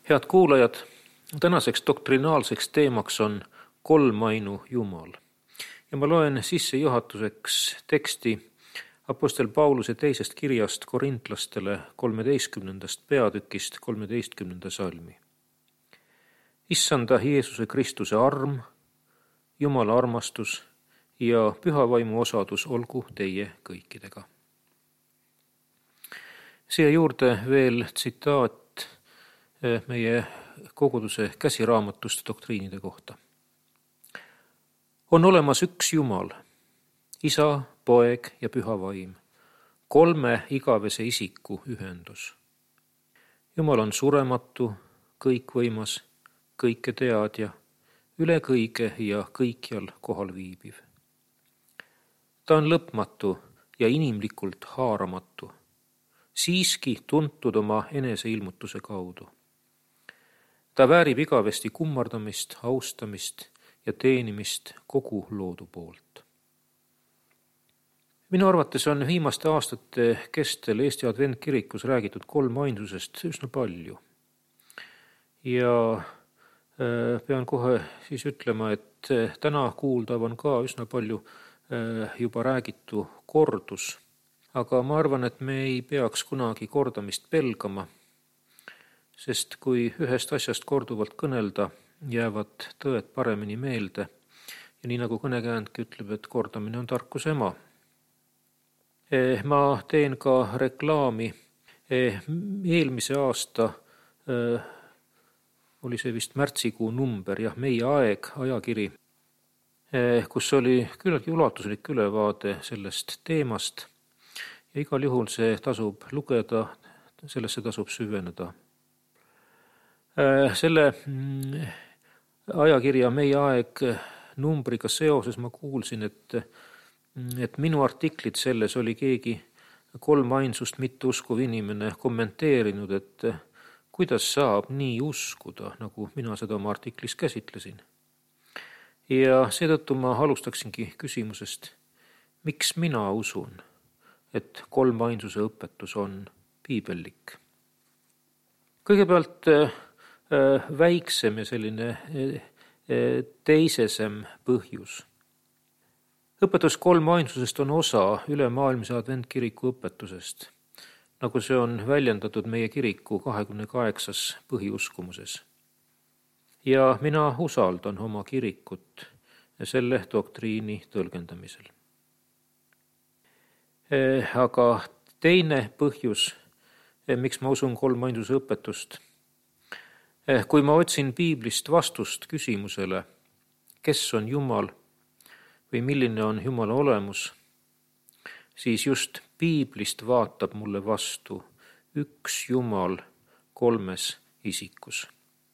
Head kuulajad, tänaseks doktrinaalseks teemaks on kolmainu Jumal. Ja ma loen sissejuhatuseks teksti Apostel Pauluse teisest kirjast korintlastele 13. peatükist 13. salmi. Issanda Jeesuse Kristuse arm, Jumala armastus ja püha vaimu osadus olgu teie kõikidega. Siia juurde veel tsitaat meie koguduse käsiraamatust doktriinide kohta. On olemas üks Jumal, Isa, Poeg ja Püha Vaim, kolme igavese isiku ühendus. Jumal on surematu, kõikvõimas, kõike teadja, üle kõige ja kõikjal kohal viibiv. Ta on lõpmatu ja inimlikult haaramatu, siiski tuntud oma eneseilmutuse kaudu. Ta väärib igavesti kummardamist, austamist ja teenimist kogu loodu poolt. Minu arvates on viimaste aastate kestel Eesti Adventkirikus räägitud kolmainsusest üsna palju. Ja pean kohe siis ütlema, et täna kuuldav on ka üsna palju juba räägitu kordus. Aga ma arvan, et me ei peaks kunagi kordamist pelgama, sest kui ühest asjast korduvalt kõnelda, jäävad tõed paremini meelde. Ja nii nagu kõnekäändki ütleb, et kordamine on tarkuse ema. Ma teen ka reklaami. Eelmise aasta oli see vist märtsikuu number, Meie aeg, ajakiri, kus oli küllaltki ulatuslik ülevaade sellest teemast. Ja igal juhul see tasub lugeda, sellesse tasub süveneda. Selle ajakirja Meie aeg numbriga seoses ma kuulsin, et minu artiklit selles oli keegi kolmainsust mitte uskuv inimene kommenteerinud, et kuidas saab nii uskuda, nagu mina seda oma artiklis käsitlesin. Ja seetõttu ma alustaksingi küsimusest, miks mina usun, et kolmainsuse õpetus on piibellik. Kõigepealt väiksem ja selline teisesem põhjus. Õpetus kolmainsusest on osa ülemaailmse adventkiriku õpetusest, nagu see on väljendatud meie kiriku 28. põhiuskumuses. Ja mina usaldan oma kirikut selle doktriini tõlgendamisel. Aga teine põhjus, miks ma usun kolmainsuse õpetust, kui ma otsin piiblist vastust küsimusele, kes on Jumal või milline on Jumala olemus, siis just piiblist vaatab mulle vastu üks Jumal kolmes isikus.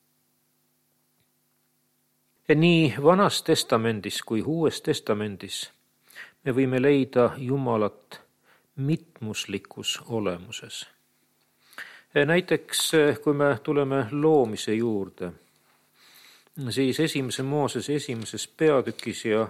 Ja nii Vanas testamendis kui Uues testamendis me võime leida Jumalat mitmuslikus olemuses. Näiteks, kui me tuleme loomise juurde, siis 1. Moosese 1. peatükis ja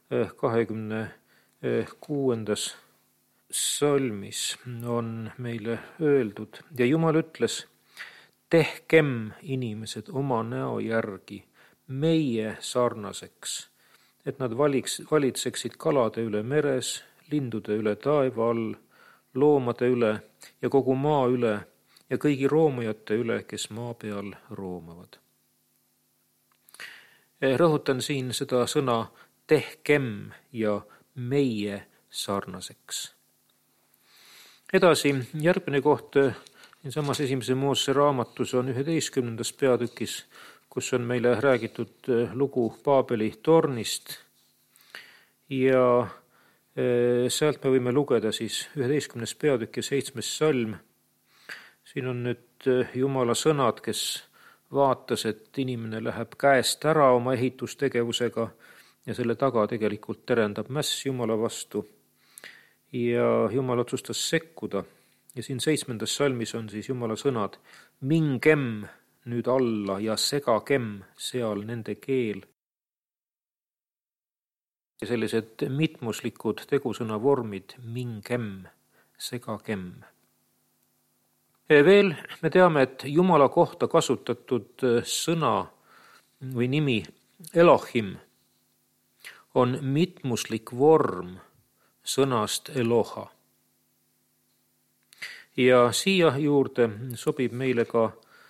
26. salmis on meile öeldud, ja Jumal ütles, tehkem inimesed oma näo järgi meie sarnaseks, et nad valitseksid kalade üle meres, lindude üle taeva all, loomade üle ja kogu maa üle ja kõigi roomujate üle, kes maa peal roomavad. Rõhutan siin seda sõna tehkem ja meie sarnaseks. Edasi, järgmine koht samas 1. Moosese raamatus on 11. peatükis, kus on meile räägitud lugu Paabeli tornist. Ja sealt me võime lugeda siis 11. peatükk ja 7. salm. Siin on nüüd Jumala sõnad, kes vaatas, et inimene läheb käest ära oma ehitustegevusega ja selle taga tegelikult terendab mäss Jumala vastu. Ja Jumal otsustas sekkuda. Ja siin 7. salmis on siis Jumala sõnad, mingem nüüd alla ja segagem seal nende keel. Ja sellised mitmuslikud tegusõna vormid, mingem, segagem. Veel me teame, et Jumala kohta kasutatud sõna või nimi Elohim on mitmuslik vorm sõnast Eloha. Ja siia juurde sobib meile ka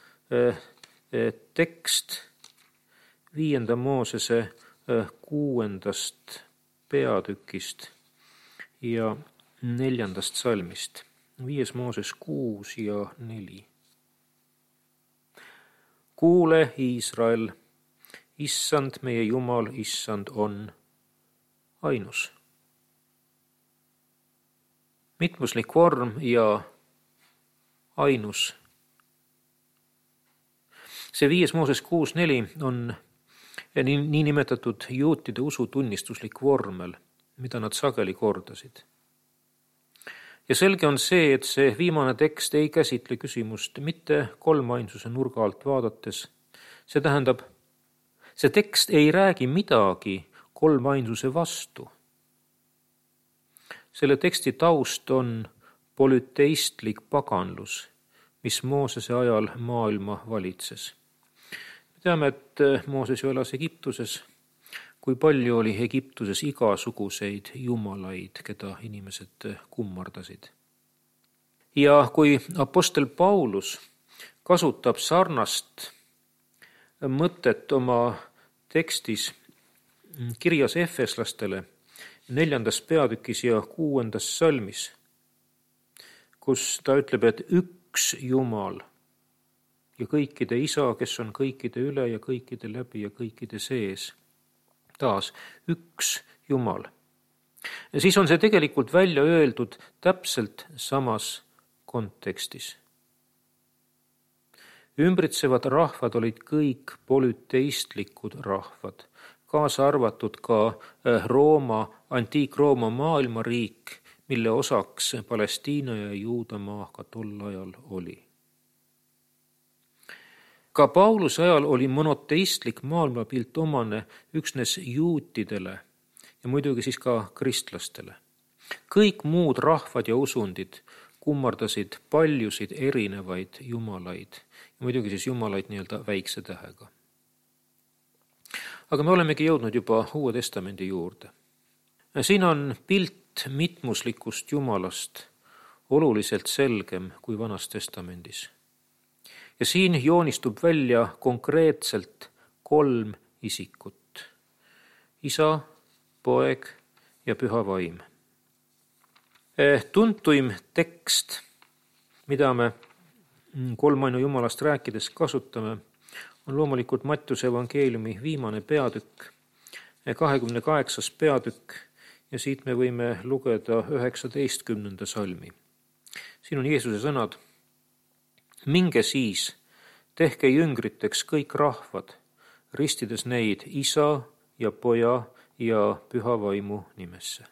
tekst 5. Moosese 6. peatükist ja 4. salmist. 5. Mooses 6 ja 4. Kuule, Iisrael, Issand, meie Jumal, Issand on ainus. Mitmuslik vorm ja ainus. See 5. Mooses 6.4 on nii nimetatud juutide usutunnistuslik vormel, mida nad sageli kordasid. Ja selge on see, et see viimane tekst ei käsitle küsimust mitte kolmainsuse nurga alt vaadates. See tähendab, see tekst ei räägi midagi kolmainsuse vastu. Selle teksti taust on polüteistlik paganlus, mis Moosese ajal maailma valitses. Me teame, et Mooses ju elas Egiptuses, kui palju oli Egiptuses igasuguseid jumalaid, keda inimesed kummardasid. Ja kui apostel Paulus kasutab sarnast mõtet oma tekstis kirjas efeslastele 4. peatükis ja 6. salmis, kus ta ütleb, et üks Jumal ja kõikide isa, kes on kõikide üle ja kõikide läbi ja kõikide sees. Taas üks Jumal. Ja siis on see tegelikult välja öeldud täpselt samas kontekstis. Ümbritsevad rahvad olid kõik polüteistlikud rahvad, kaasa arvatud ka antiik-Rooma maailmariik, mille osaks Palestiina ja Juudamaa ka tol ajal oli. Ka Pauluse ajal oli monoteistlik maailmapilt omane üksnes juutidele ja muidugi siis ka kristlastele. Kõik muud rahvad ja usundid kummardasid paljusid erinevaid jumalaid ja muidugi siis jumalaid nii-öelda väikse tähega. Aga me olemegi jõudnud juba Uue Testamendi juurde. Siin on pilt mitmuslikust jumalast oluliselt selgem kui Vanas Testamendis. Ja siin joonistub välja konkreetselt 3 isikut. Isa, poeg ja püha vaim. Tuntuim tekst, mida me kolmainu jumalast rääkides kasutame, on loomulikult Mattiuse evangeeliumi viimane peatükk, 28. peatükk, ja siit me võime lugeda 19. salmi. Siin on Jeesuse sõnad: minge siis, tehke jüngriteks kõik rahvad, ristides neid isa ja poja ja püha vaimu nimesse.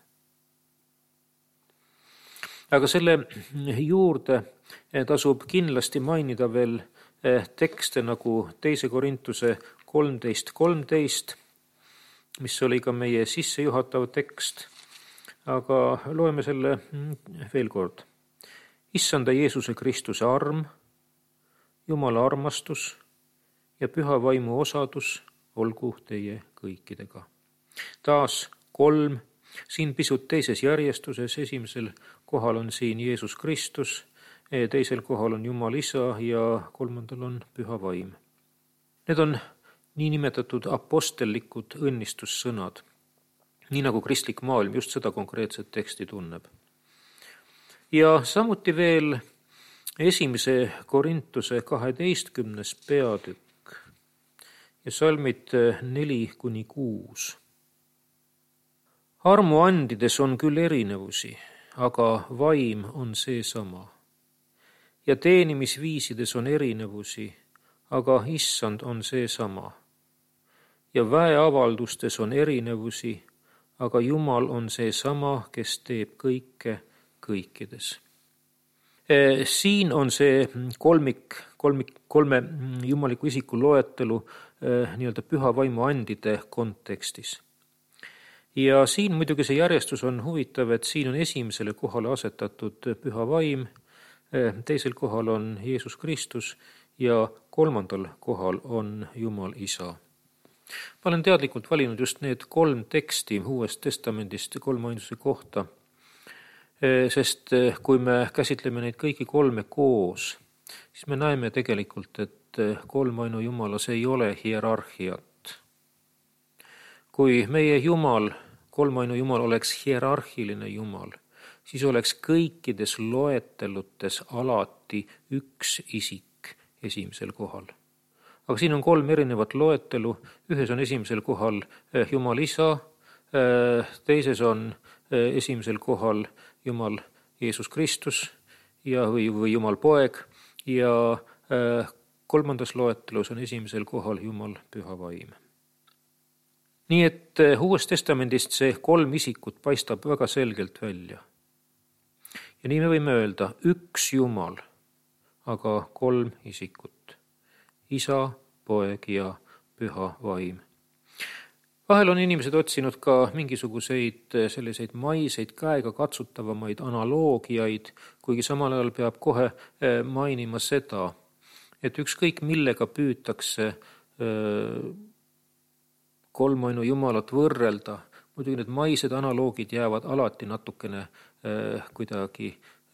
Aga selle juurde tasub kindlasti mainida veel tekste nagu 2. Korintuse 13.13, mis oli ka meie sissejuhatav tekst, aga loeme selle veel kord. Issanda Jeesuse Kristuse arm, Jumala armastus ja püha vaimu osadus olgu teie kõikidega. Taas 3, siin pisut teises järjestuses, esimesel kohal on siin Jeesus Kristus, teisel kohal on Jumal Isa ja 3. on püha vaim. Need on nii nimetatud apostellikud õnnistussõnad, nii nagu kristlik maailm just seda konkreetset teksti tunneb. Ja samuti veel 1. Korintuse 12. peatükk ja salmid 4-6. Armu andides on küll erinevusi, aga vaim on seesama. Ja teenimisviisides on erinevusi, aga issand on seesama. Ja väeavaldustes on erinevusi, aga Jumal on seesama, kes teeb kõike kõikides. Siin on see kolme jumaliku isiku loetelu nii-öelda püha vaimu andide kontekstis. Ja siin muidugi see järjestus on huvitav, et siin on esimesele kohale asetatud püha vaim, teisel kohal on Jeesus Kristus ja kolmandal kohal on Jumal Isa. Ma olen teadlikult valinud just need 3 teksti Uuest Testamendist kolmainsuse kohta, sest kui me käsitleme neid kõiki 3 koos, siis me näeme tegelikult, et kolmainu Jumalas ei ole hierarhiat. Kui meie Jumal, kolmainu Jumal oleks hierarhiline Jumal, siis oleks kõikides loetelutes alati üks isik esimesel kohal. Aga siin on 3 erinevat loetelu, ühes on esimesel kohal Jumal Isa, teises on esimesel kohal Jumal Jeesus Kristus või Jumal Poeg ja kolmandas loetelus on esimesel kohal Jumal Püha Vaim. Nii et Uuest Testamendist see 3 isikut paistab väga selgelt välja. Ja nii me võime öelda, üks Jumal, aga 3 isikut. Isa, Poeg ja Püha Vaim. Vahel on inimesed otsinud ka mingisuguseid selliseid maiseid käega katsutavamaid analoogiaid, kuigi samal ajal peab kohe mainima seda, et ükskõik millega püütakse kolmainu Jumalat võrrelda, muidugi need maised analoogid jäävad alati natukene kuidagi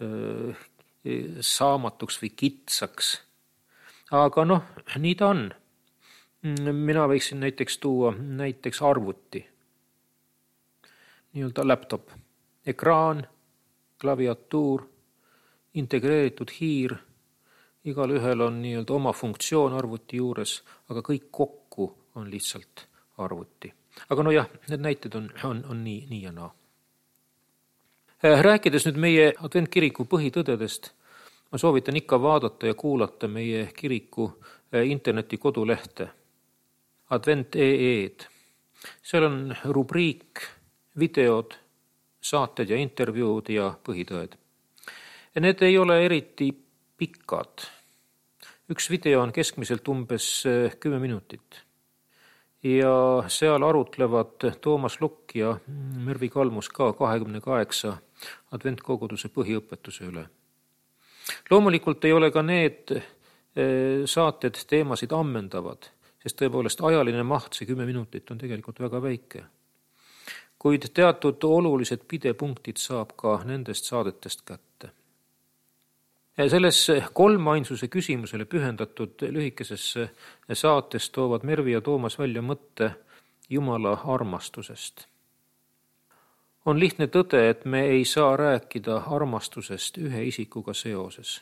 saamatuks või kitsaks. Aga nii ta on. Mina võiksin näiteks tuua arvuti, nii-öelda laptop, ekraan, klaviatuur, integreeritud hiir, igal ühel on nii-öelda oma funktsioon arvuti juures, aga kõik kokku on lihtsalt arvuti. Aga need näited on nii ja naa. Rääkides nüüd meie Adventkiriku põhitõdedest, ma soovitan ikka vaadata ja kuulata meie kiriku interneti kodulehte advent.ee-d. Seal on rubriik, videod, saated ja intervjuud ja põhitõed. Need ei ole eriti pikad. Üks video on keskmiselt umbes 10 minutit. Ja seal arutlevad Toomas Lukk ja Mervi Kalmus ka 28 adventkoguduse põhiõpetuse üle. Loomulikult ei ole ka need saated teemasid ammendavad, sest tõepoolest ajaline maht, see 10 minutit on tegelikult väga väike. Kuid teatud olulised pidepunktid saab ka nendest saadetest kätte. Selles kolmainsuse küsimusele pühendatud lühikeses saates toovad Mervi ja Toomas välja mõtte Jumala armastusest. On lihtne tõde, et me ei saa rääkida armastusest ühe isikuga seoses.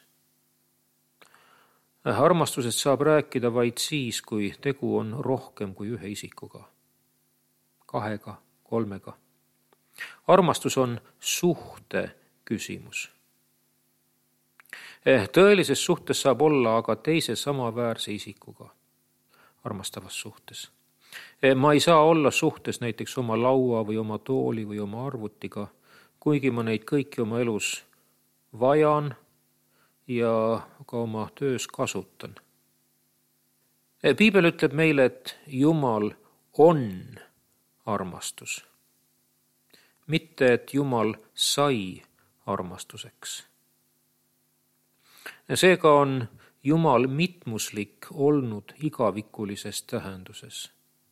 Armastusest saab rääkida vaid siis, kui tegu on rohkem kui ühe isikuga. 2, 3. Armastus on suhte küsimus. Tõelises suhtes saab olla aga teise samaväärse isikuga, armastavas suhtes. Ma ei saa olla suhtes näiteks oma laua või oma tooli või oma arvutiga, kuigi ma neid kõiki oma elus vajan ja ka oma töös kasutan. Piibel ütleb meile, et Jumal on armastus. Mitte, et Jumal sai armastuseks. Seega on Jumal mitmuslik olnud igavikulises tähenduses.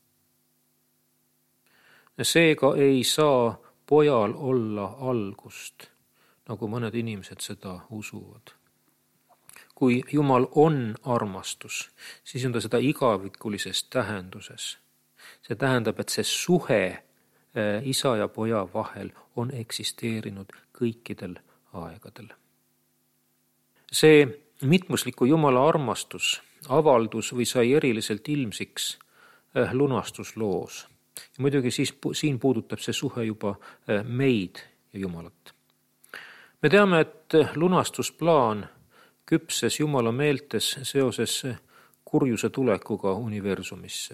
Seega ei saa pojal olla algust, nagu mõned inimesed seda usuvad. Kui Jumal on armastus, siis on ta seda igavikulises tähenduses. See tähendab, et see suhe isa ja poja vahel on eksisteerinud kõikidel aegadel. See mitmusliku Jumala armastus avaldus või sai eriliselt ilmsiks lunastusloos. Ja muidugi siin puudutab see suhe juba meid ja Jumalat. Me teame, et lunastusplaan küpses Jumala meeltes seoses kurjuse tulekuga universumisse.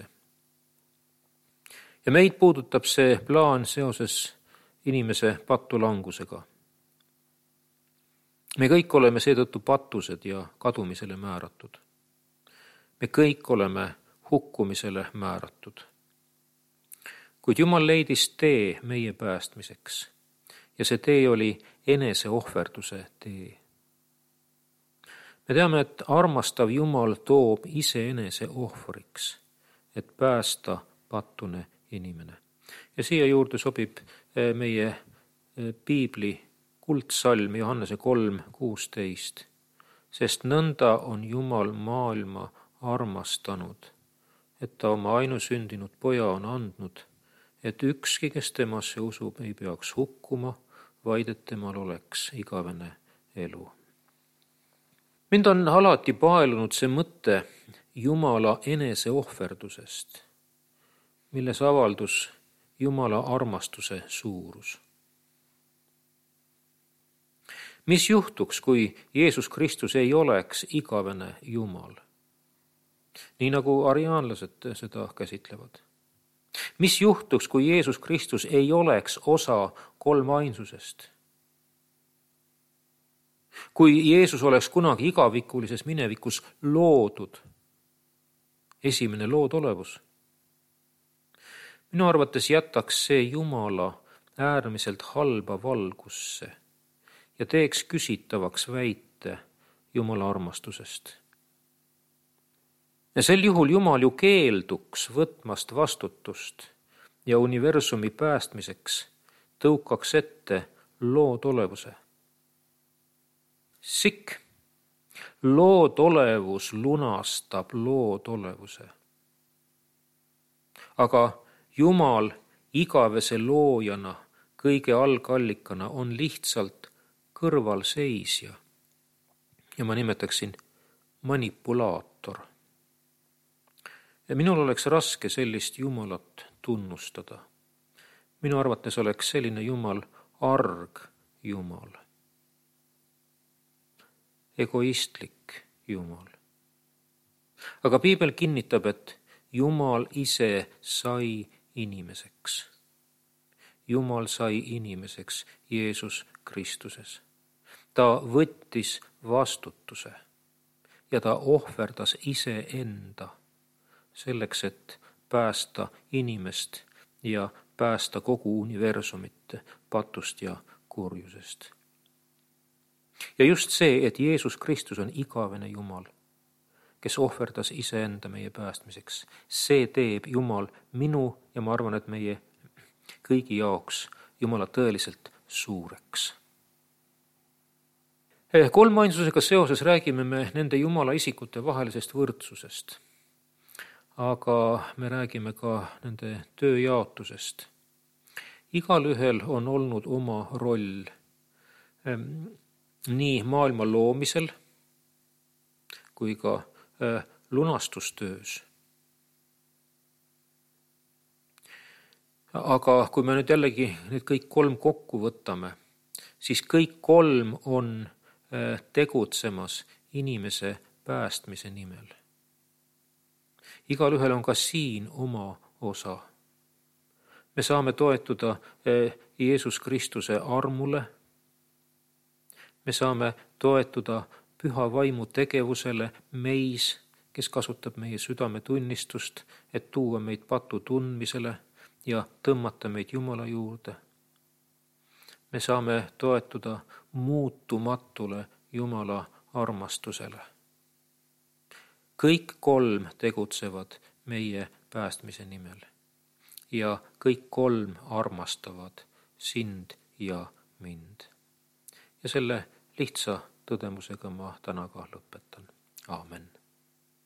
Ja meid puudutab see plaan seoses inimese patulangusega. Me kõik oleme seetõttu patused ja kadumisele määratud. Me kõik oleme hukkumisele määratud. Kuid Jumal leidis tee meie päästmiseks ja see tee oli eneseohverduse tee. Me teame, et armastav Jumal toob iseenese ohvriks, et päästa pattune inimene. Ja siia juurde sobib meie piibli kuldsalm Johannese 3:16, sest nõnda on Jumal maailma armastanud, et ta oma ainusündinud poja on andnud, et ükski, kes temasse usub, ei peaks hukkuma, vaid et temal oleks igavene elu. Mind on alati paelunud see mõte Jumala eneseohverdusest, milles avaldus Jumala armastuse suurus. Mis juhtuks, kui Jeesus Kristus ei oleks igavene Jumal? Nii nagu ariaanlased seda käsitlevad. Mis juhtuks, kui Jeesus Kristus ei oleks osa kolmainsusest? Kui Jeesus oleks kunagi igavikulises minevikus loodud, esimene loodolevus? Minu arvates jätaks see Jumala äärmiselt halba valgusse ja teeks küsitavaks väite Jumala armastusest. Ja sel juhul Jumal ju keelduks võtmast vastutust ja universumi päästmiseks tõukaks ette loodolevuse. Sikk. Loodolevus lunastab loodolevuse. Aga Jumal igavese loojana, kõige algallikana on lihtsalt kõrvalseisja. Ja ma nimetaksin manipulaator. Ja minul oleks raske sellist Jumalat tunnustada. Minu arvates oleks selline Jumal arg Jumal. Egoistlik Jumal. Aga piibel kinnitab, et Jumal ise sai inimeseks. Jumal sai inimeseks Jeesus Kristuses. Ta võttis vastutuse ja ta ohverdas iseenda selleks, et päästa inimest ja päästa kogu universumit patust ja kurjusest. Ja just see, et Jeesus Kristus on igavene Jumal, kes ohverdas iseenda meie päästmiseks, see teeb Jumal minu ja ma arvan, et meie kõigi jaoks Jumala tõeliselt suureks. Kolmainsusega seoses räägime me nende Jumala isikute vahelisest võrdsusest, aga me räägime ka nende tööjaotusest. Igalühel on olnud oma roll nii maailma loomisel kui ka lunastustöös. Aga kui me nüüd jällegi need kõik kolm kokku võtame, siis kõik kolm on tegutsemas inimese päästmise nimel. Igalühel on ka siin oma osa. Me saame toetuda Jeesus Kristuse armule. Me saame toetuda püha vaimu tegevusele meis, kes kasutab meie südametunnistust, et tuua meid patu tundmisele ja tõmmata meid Jumala juurde. Me saame toetuda muutumatule Jumala armastusele. Kõik kolm tegutsevad meie päästmise nimel ja kõik kolm armastavad sind ja mind. Ja selle lihtsa tõdemusega ma täna ka lõpetan. Aamen.